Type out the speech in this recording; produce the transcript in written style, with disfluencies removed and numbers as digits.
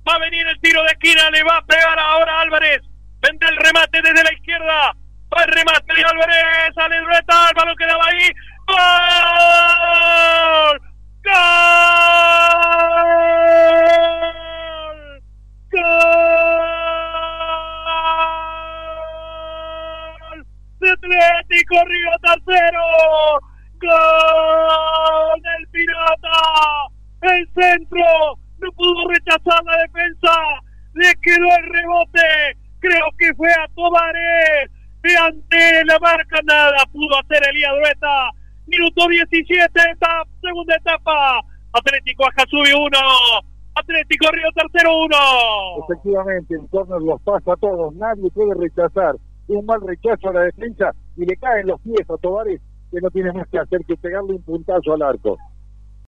Va a venir el tiro de esquina, le va a pegar ahora Álvarez. Vende el remate desde la izquierda. Va el remate de Álvarez. Sale Zureta, el balón quedaba ahí. ¡Gol! ¡Gol! ¡Gol! De Atlético Río Tercero. ¡Gol del Pirata! El centro no pudo rechazar la defensa. Le quedó el rebote. Creo que fue a Tobaré. Y ante la marca nada pudo hacer Elías Zureta. Minuto 17 de esta segunda etapa. Atlético Ajasubi 1. Atlético Río Tercero 1. Efectivamente, el córner los pasa a todos. Nadie puede rechazar. Un mal rechazo a la defensa y le caen los pies a Tobaré, que no tiene más que hacer que pegarle un puntazo al arco.